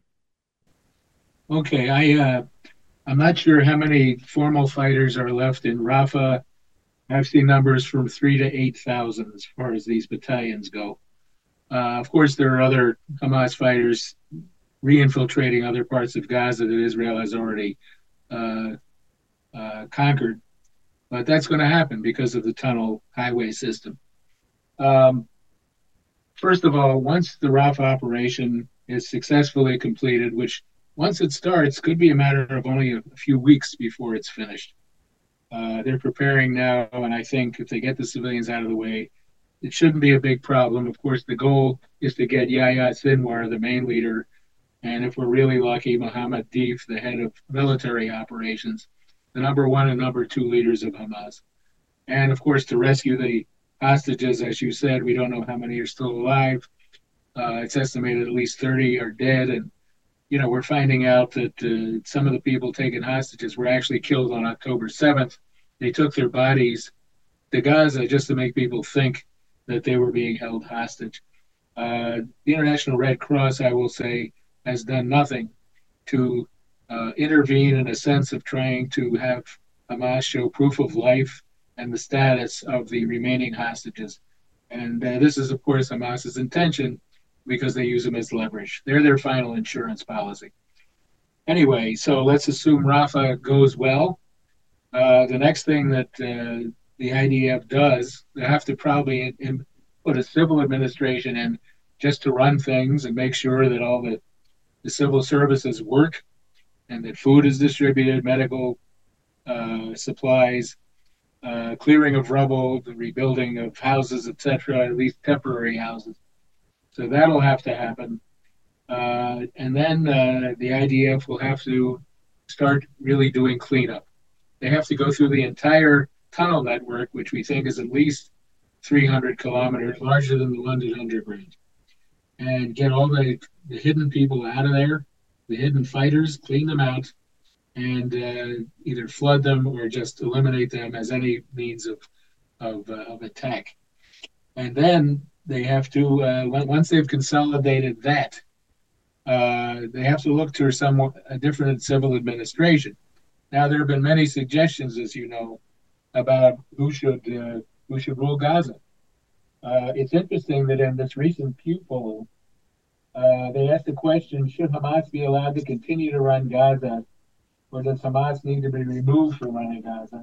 Okay, I uh, I'm not sure how many formal fighters are left in Rafah. I've seen numbers from three to eight thousand as far as these battalions go. Uh, of course, there are other Hamas fighters re-infiltrating other parts of Gaza that Israel has already uh, uh, conquered, but that's going to happen because of the tunnel highway system. Um, first of all, once the Rafah operation is successfully completed, which once it starts could be a matter of only a few weeks before it's finished. Uh, they're preparing now, and I think if they get the civilians out of the way, it shouldn't be a big problem. Of course, the goal is to get Yahya Sinwar, the main leader, and if we're really lucky, Mohammed Deif, the head of military operations, the number one and number two leaders of Hamas. And of course, to rescue the hostages, as you said, we don't know how many are still alive. Uh, it's estimated at least thirty are dead, and you know, we're finding out that uh, some of the people taken hostages were actually killed on October seventh. They took their bodies to Gaza just to make people think that they were being held hostage. Uh, the International Red Cross, I will say, has done nothing to uh, intervene in a sense of trying to have Hamas show proof of life and the status of the remaining hostages. And uh, this is, of course, Hamas's intention, because they use them as leverage. They're their final insurance policy. Anyway, so let's assume Rafah goes well. Uh, the next thing that uh, the I D F does, they have to probably in, in put a civil administration in just to run things and make sure that all the, the civil services work and that food is distributed, medical uh, supplies, uh, clearing of rubble, the rebuilding of houses, et cetera, at least temporary houses. So that'll have to happen. Uh, and then uh, the I D F will have to start really doing cleanup. They have to go through the entire tunnel network, which we think is at least three hundred kilometers, larger than the London Underground, and get all the, the hidden people out of there, the hidden fighters, clean them out, and uh, either flood them or just eliminate them as any means of, of, uh, of attack. And then they have to, uh, once they've consolidated that, uh, they have to look to some a different civil administration. Now, there have been many suggestions, as you know, about who should uh, who should rule Gaza. Uh, it's interesting that in this recent Pew poll, uh, they asked the question: should Hamas be allowed to continue to run Gaza, or does Hamas need to be removed from running Gaza?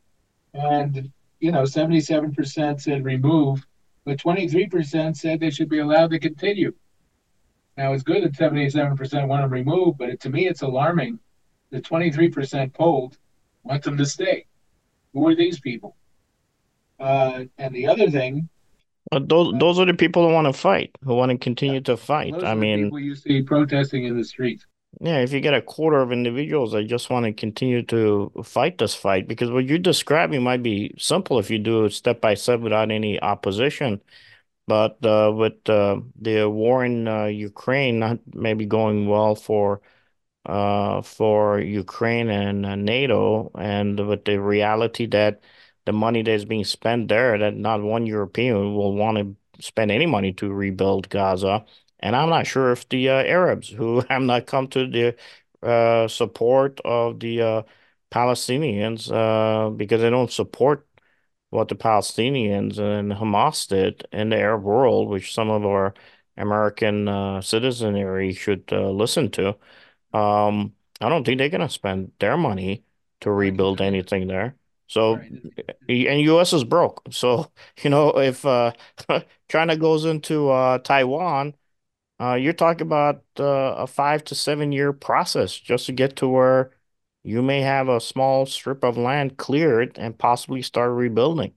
And you know, seventy-seven percent said remove, but twenty-three percent said they should be allowed to continue. Now, it's good that seventy-seven percent want to remove, but it, to me, it's alarming that twenty-three percent polled want them to stay. Who are these people? Uh, and the other thing... But those those are the people who want to fight, who want to continue to fight. Those I are the mean, people you see protesting in the streets. yeah, if you get a quarter of individuals that just want to continue to fight this fight, because what you're describing might be simple if you do it step by step without any opposition. But uh, with uh, the war in uh, Ukraine not maybe going well for uh, for Ukraine and uh, NATO, and with the reality that the money that is being spent there, that not one European will want to spend any money to rebuild Gaza. And I'm not sure if the uh, Arabs, who have not come to the uh, support of the uh, Palestinians, uh, because they don't support what the Palestinians and Hamas did in the Arab world, which some of our American uh, citizenry should uh, listen to. Um, I don't think they're gonna spend their money to rebuild anything there. So, Right. and U S is broke. So, you know, if uh, China goes into uh, Taiwan, uh, you're talking about uh, a five to seven year process just to get to where you may have a small strip of land cleared and possibly start rebuilding.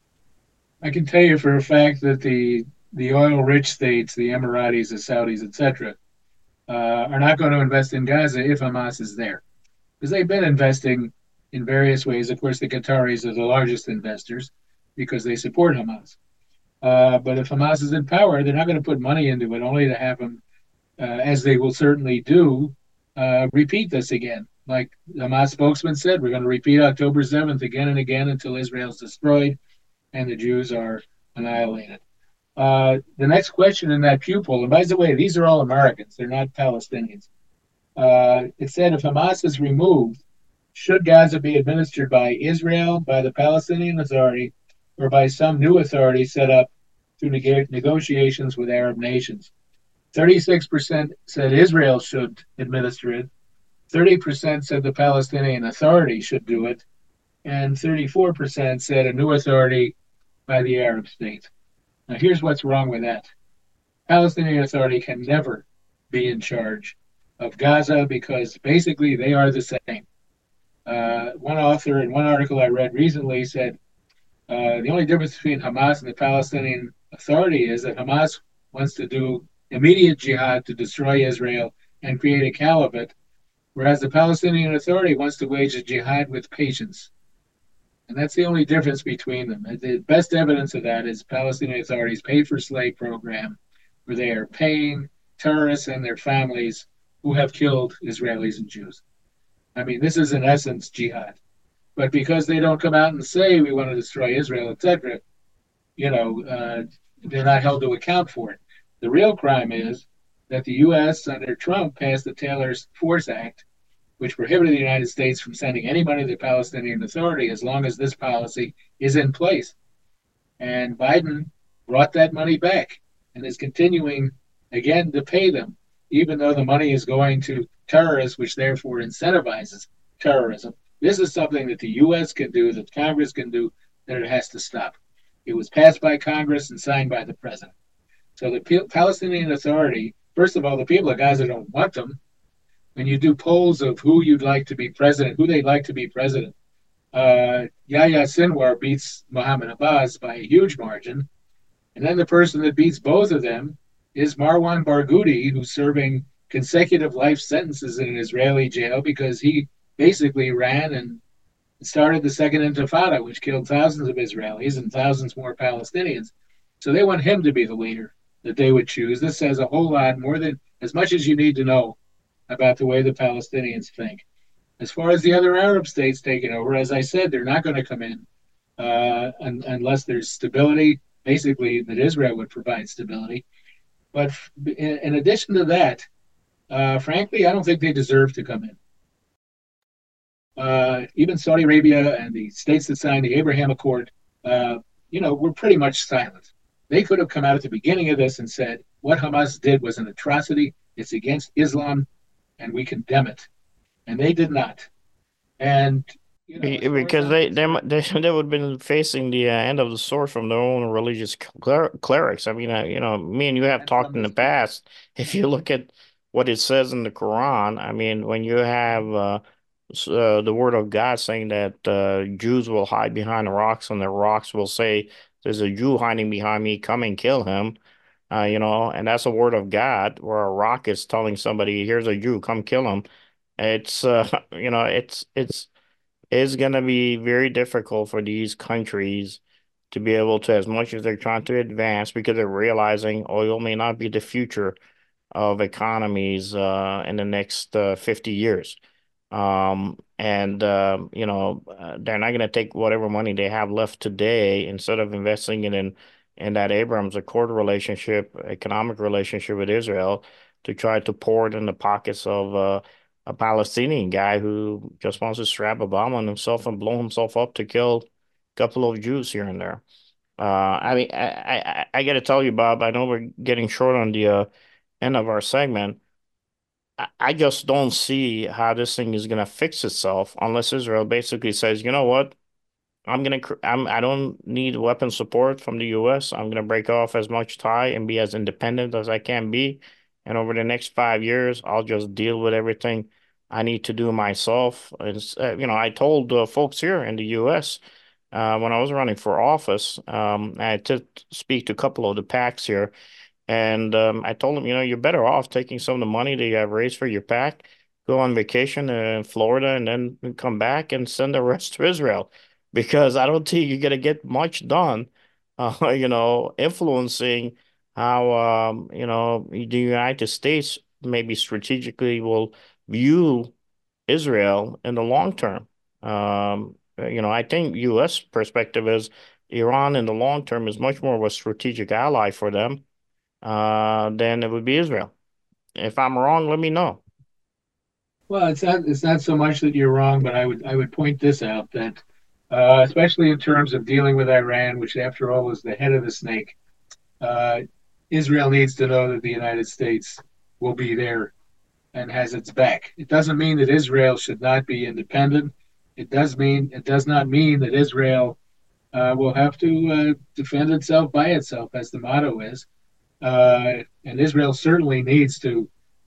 I can tell you for a fact that the the oil-rich states, the Emiratis, the Saudis, et cetera, uh, are not going to invest in Gaza if Hamas is there, because they've been investing in various ways. Of course, the Qataris are the largest investors because they support Hamas. Uh, but if Hamas is in power, they're not going to put money into it, only to have them, uh, as they will certainly do, uh, repeat this again. Like the Hamas spokesman said, we're going to repeat October seventh again and again until Israel's destroyed and the Jews are annihilated. Uh, the next question in that Pew poll, and by the way, these are all Americans, they're not Palestinians. Uh, it said if Hamas is removed, should Gaza be administered by Israel, by the Palestinian Authority, or by some new authority set up through neg- negotiations with Arab nations? thirty-six percent said Israel should administer it, thirty percent said the Palestinian Authority should do it, and thirty-four percent said a new authority by the Arab states. Now, here's what's wrong with that. Palestinian Authority can never be in charge of Gaza because basically they are the same. Uh, one author in one article I read recently said uh, the only difference between Hamas and the Palestinian Authority is that Hamas wants to do immediate jihad to destroy Israel and create a caliphate, whereas the Palestinian Authority wants to wage a jihad with patience. And that's the only difference between them. The best evidence of that is Palestinian Authority's paid for slave program, where they are paying terrorists and their families who have killed Israelis and Jews. I mean, this is in essence jihad. But because they don't come out and say we want to destroy Israel, et cetera, you know, uh, they're not held to account for it. The real crime is that the U S under Trump passed the Taylor Force Act, which prohibited the United States from sending any money to the Palestinian Authority as long as this policy is in place. And Biden brought that money back and is continuing again to pay them, even though the money is going to terrorists, which therefore incentivizes terrorism. This is something that the U S can do, that Congress can do, that it has to stop. It was passed by Congress and signed by the president. So the P- Palestinian Authority, first of all, the people of Gaza don't want them. When you do polls of who you'd like to be president, who they'd like to be president, uh, Yahya Sinwar beats Mohammed Abbas by a huge margin. And then the person that beats both of them is Marwan Barghouti, who's serving consecutive life sentences in an Israeli jail because he basically ran and started the Second Intifada, which killed thousands of Israelis and thousands more Palestinians. So they want him to be the leader that they would choose. This says a whole lot, more than as much as you need to know about the way the Palestinians think. As far as the other Arab states taking over, as I said, they're not going to come in uh, un- unless there's stability, basically that Israel would provide stability. But in, in addition to that, uh, frankly, I don't think they deserve to come in. Uh, even Saudi Arabia and the states that signed the Abraham Accord, uh, you know, were pretty much silent. They could have come out at the beginning of this and said, what Hamas did was an atrocity. It's against Islam, and we condemn it. And they did not. And you know, because they they they, they would have been facing the uh, end of the sword from their own religious cler- clerics. I mean, uh, you know, me and you have talked in the past. If you look at what it says in the Quran, I mean, when you have uh, uh, the word of God saying that uh, Jews will hide behind the rocks and the rocks will say there's a Jew hiding behind me, come and kill him. Uh, you know, and that's a word of God where a rock is telling somebody, here's a Jew, come kill him. It's, uh, you know, it's, it's, it's going to be very difficult for these countries to be able to, as much as they're trying to advance, because they're realizing oil may not be the future of economies uh, in the next uh, fifty years. Um, and, uh, you know, uh, they're not going to take whatever money they have left today instead of investing it in, in that Abraham Accord relationship, economic relationship with Israel, to try to pour it in the pockets of uh, a Palestinian guy who just wants to strap a bomb on himself and blow himself up to kill a couple of Jews here and there. Uh, I mean, I, I, I got to tell you, Bob, I know we're getting short on the uh, end of our segment. I just don't see how this thing is going to fix itself unless Israel basically says, you know what, I'm going to, I'm, I don't need weapon support from the U S. I'm going to break off as much tie and be as independent as I can be. And over the next five years, I'll just deal with everything I need to do myself. And, uh, you know, I told uh, folks here in the U S uh, when I was running for office, um, I had to speak to a couple of the PACs here. And um, I told him, you know, you're better off taking some of the money that you have raised for your PAC, go on vacation in Florida, and then come back and send the rest to Israel, because I don't think you're going to get much done, uh, you know, influencing how, um, you know, the United States maybe strategically will view Israel in the long term. Um, you know, I think U S perspective is Iran in the long term is much more of a strategic ally for them uh, then it would be Israel. If I'm wrong, let me know. Well, it's not it's not so much that you're wrong, but I would I would point this out that uh, especially in terms of dealing with Iran, which after all is the head of the snake, uh, Israel needs to know that the United States will be there and has its back. It doesn't mean that Israel should not be independent. It does mean it does not mean that Israel uh, will have to uh, defend itself by itself, as the motto is. Uh, and Israel certainly needs to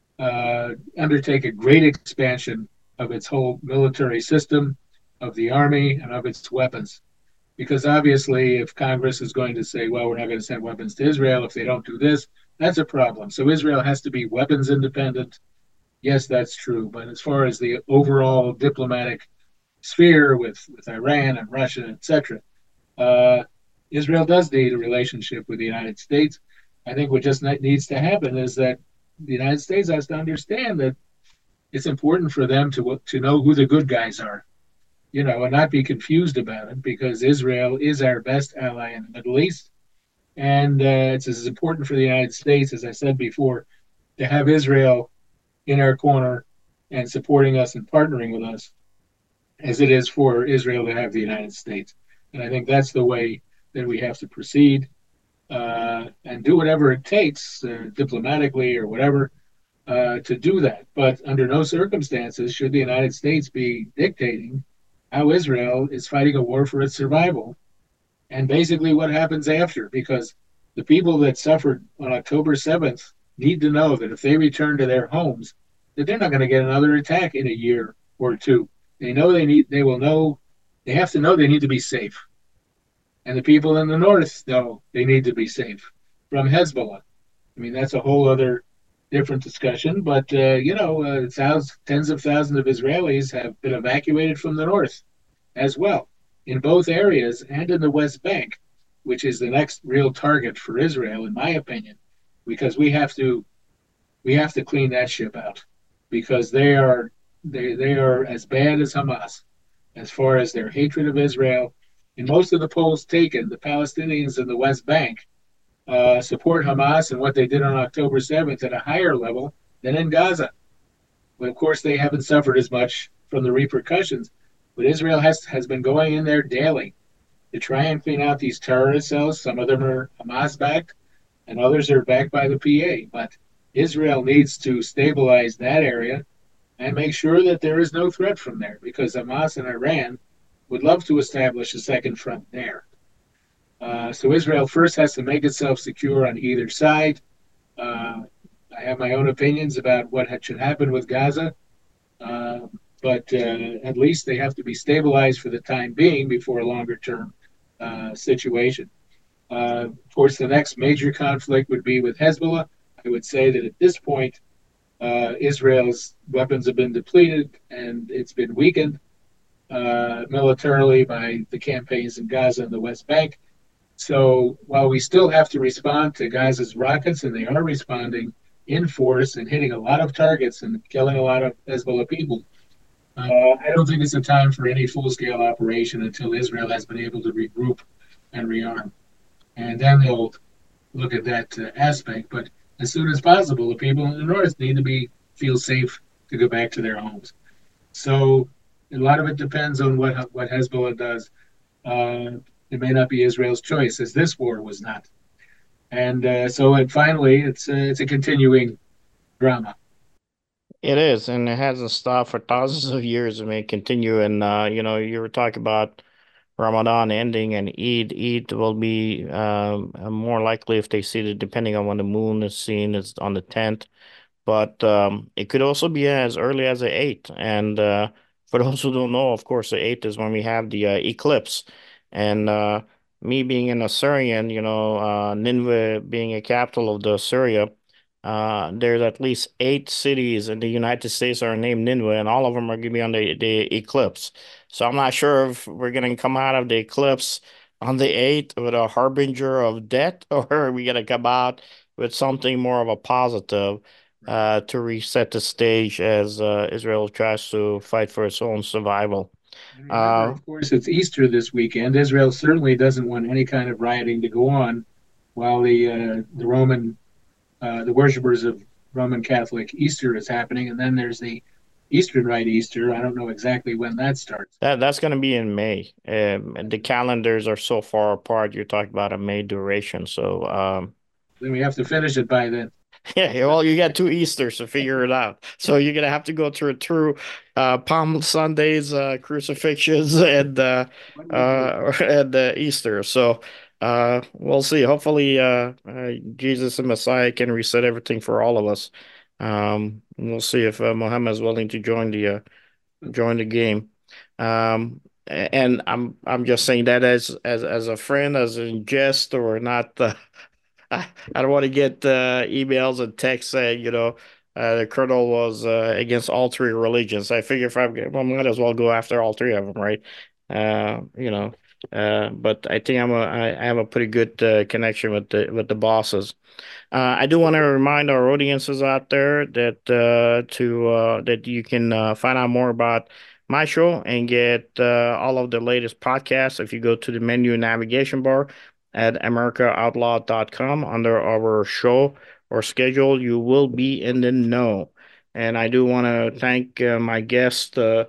uh, undertake a great expansion of its whole military system, of the army, and of its weapons. Because obviously, if Congress is going to say, well, we're not going to send weapons to Israel if they don't do this, that's a problem. So Israel has to be weapons independent. Yes, that's true. But as far as the overall diplomatic sphere with, with Iran and Russia, et cetera, uh, Israel does need a relationship with the United States. I think what just needs to happen is that the United States has to understand that it's important for them to to know who the good guys are, you know, and not be confused about it, because Israel is our best ally in the Middle East. And uh, it's as important for the United States, as I said before, to have Israel in our corner and supporting us and partnering with us as it is for Israel to have the United States. And I think that's the way that we have to proceed. Uh, and do whatever it takes, uh, diplomatically or whatever, uh, to do that. But under no circumstances should the United States be dictating how Israel is fighting a war for its survival and basically what happens after, because the people that suffered on October seventh need to know that if they return to their homes, that they're not going to get another attack in a year or two. They know they need, they will know, they have to know they need to be safe. And the people in the north know they need to be safe from Hezbollah. I mean, that's a whole other different discussion. But, uh, you know, uh, thousands, tens of thousands of Israelis have been evacuated from the north as well, in both areas and in the West Bank, which is the next real target for Israel, in my opinion, because we have to we have to clean that ship out, because they are they they are as bad as Hamas as far as their hatred of Israel. In most of the polls taken, the Palestinians in the West Bank uh, support Hamas and what they did on October seventh at a higher level than in Gaza. But of course, they haven't suffered as much from the repercussions. But Israel has, has been going in there daily to try and clean out these terrorist cells. Some of them are Hamas-backed, and others are backed by the P A. But Israel needs to stabilize that area and make sure that there is no threat from there, because Hamas and Iran would love to establish a second front there. Uh, so Israel first has to make itself secure on either side. Uh, I have my own opinions about what should happen with Gaza, uh, but uh, at least they have to be stabilized for the time being before a longer-term uh, situation. Uh, of course, the next major conflict would be with Hezbollah. I would say that at this point, uh, Israel's weapons have been depleted and it's been weakened uh, militarily by the campaigns in Gaza and the West Bank. So while we still have to respond to Gaza's rockets, and they are responding in force and hitting a lot of targets and killing a lot of Hezbollah people, uh, I don't think it's a time for any full-scale operation until Israel has been able to regroup and rearm. And then they'll look at that uh, aspect. But as soon as possible, the people in the north need to be feel safe to go back to their homes. So a lot of it depends on what what Hezbollah does. Uh, it may not be Israel's choice, as this war was not. And uh, so, and finally, it's a, it's a continuing drama. It is, and it hasn't stopped for thousands of years. It may continue. And uh, you know, you were talking about Ramadan ending and Eid. Eid will be um, more likely if they see it, depending on when the moon is seen, is on the tenth. But um, it could also be as early as the eighth. And uh, for those who don't know, of course, the eighth is when we have the uh, eclipse. And uh, me being an Assyrian, you know, uh, Nineveh being a capital of the Assyria, uh, there's at least eight cities in the United States that are named Nineveh, and all of them are going to be on the, the eclipse. So I'm not sure if we're going to come out of the eclipse on the eighth with a harbinger of death, or are we going to come out with something more of a positive uh, to reset the stage as uh, Israel tries to fight for its own survival. And remember, uh, of course, it's Easter this weekend. Israel certainly doesn't want any kind of rioting to go on while the uh, the Roman, uh, the worshippers of Roman Catholic Easter is happening. And then there's the Eastern Rite Easter. I don't know exactly when that starts. That That's going to be in May. Um, the calendars are so far apart. You're talking about a May duration. So um, then we have to finish it by then. Yeah, well, you got two Easters to figure it out. So you're going to have to go through through uh, Palm Sundays, uh, crucifixions, and uh, uh, and uh, Easter. So uh, we'll see. Hopefully, uh, uh, Jesus and Messiah can reset everything for all of us. Um, we'll see if uh, Muhammad is willing to join the uh, join the game. Um, and I'm I'm just saying that as as as a friend, as in jest, or not. Uh, I, I don't want to get uh, emails and texts saying, you know, uh, the colonel was uh, against all three religions. I figure if I'm, well, I might as well go after all three of them, right? Uh, you know, uh, but I think I'm a, I, I have a pretty good uh, connection with the with the bosses. Uh, I do want to remind our audiences out there that uh, to uh, that you can uh, find out more about my show and get uh, all of the latest podcasts if you go to the menu navigation bar at america outlaw dot com under our show or schedule. You will be in the know. And I do want to thank uh, my guest. Uh,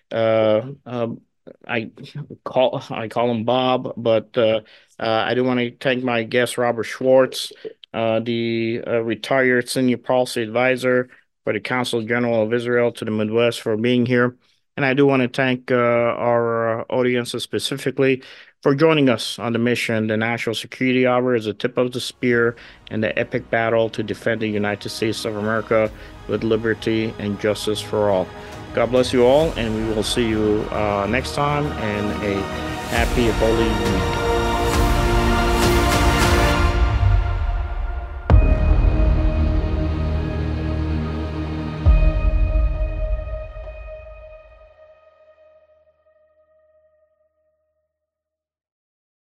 uh, uh, I call I call him Bob, but uh, uh, I do want to thank my guest Robert Schwartz, uh, the uh, retired senior policy advisor for the Council General of Israel to the Midwest, for being here. And I do want to thank uh, our uh, audiences specifically for joining us on the mission. The National Security Hour is the tip of the spear in the epic battle to defend the United States of America with liberty and justice for all. God bless you all, and we will see you uh, next time, and a happy, holy week.